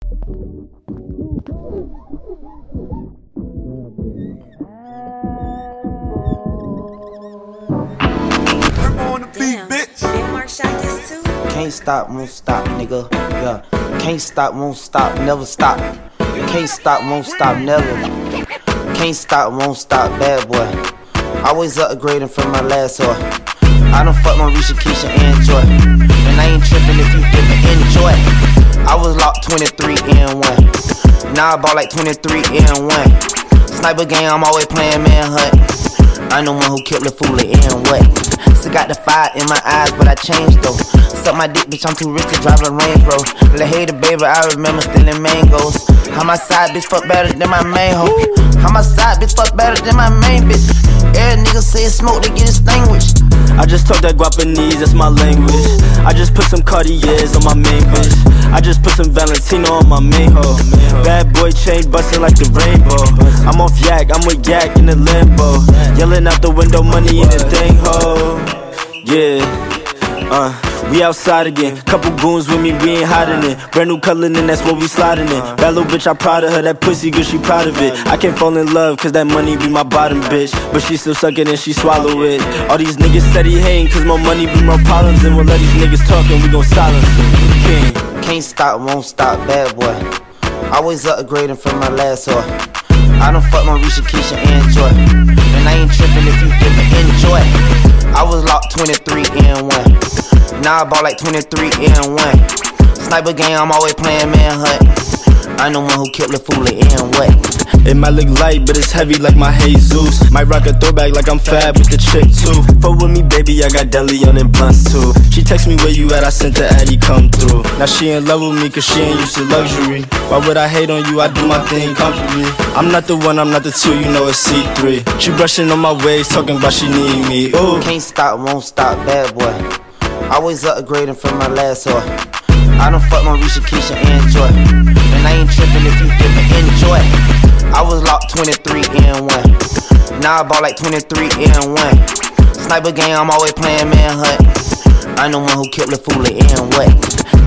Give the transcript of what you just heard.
Can't stop, won't stop, nigga. Yeah. Can't stop, won't stop, never stop. Can't stop, won't stop, never. Can't stop, won't stop, bad boy. Always upgrading from my last whore. I done fucked on Risha, Keisha, and Joy. And I ain't tripping if you didn't enjoy. I was locked 23 and 1. Now I bought like 23 and 1. Sniper game, I'm always playing manhunt. I'm the one who killed the fool and what? Still got the fire in my eyes, but I changed though. Suck my dick, bitch, I'm too rich to drive a Range Rover. Little hater, baby, I remember stealing mangoes. How my side bitch fuck better than my main hoe. How my side bitch fuck better than my main bitch. Every nigga say smoke, they get extinguished. I just talk that Guapanese, that's my language. I just put some Cartiers on my main bitch. I just put some Valentino on my main hoe. Bad boy chain bustin' like the rainbow. I'm off yak, I'm with yak in the limbo. Yelling out the window, money in the thing, ho. Yeah, we outside again. Couple goons with me, we ain't hiding it. Brand new color, and that's what we sliding in. That little bitch, I proud of her. That pussy good, she proud of it. I can't fall in love, cause that money be my bottom bitch. But she still suck it and she swallow it. All these niggas steady hating, cause more money be more problems. And we'll let these niggas talk and we gon' silence them. Can't stop, won't stop, bad boy. Always upgrading from my last whore. I done fucked on Risha, Keisha, and Joy. And I ain't tripping if you didn't enjoy. I was locked 23 and 1. Now I bought like 23 and 1. Sniper game, I'm always playing manhunt. I'm the one who killed the fool and what? It might look light, but it's heavy like my Jesus. Might rock a throwback like I'm fab with the chick too. Fuck with me, baby, I got deli on and blunts too. She text me where you at, I sent the Addy come through. Now she in love with me cause she ain't used to luxury. Why would I hate on you? I do my thing comfortably. I'm not the one, I'm not the two, you know it's C3. She brushing on my waves, talking about she need me. Ooh. Can't stop, won't stop, bad boy. Always upgrading from my last whore. I done fucked on Risha, Keisha, and Joy. And I ain't tripping if you didn't enjoy. I was locked 23 and 1. Now I bought like 23 and 1. Sniper game, I'm always playing manhunt. I'm the one who killed the fool and what?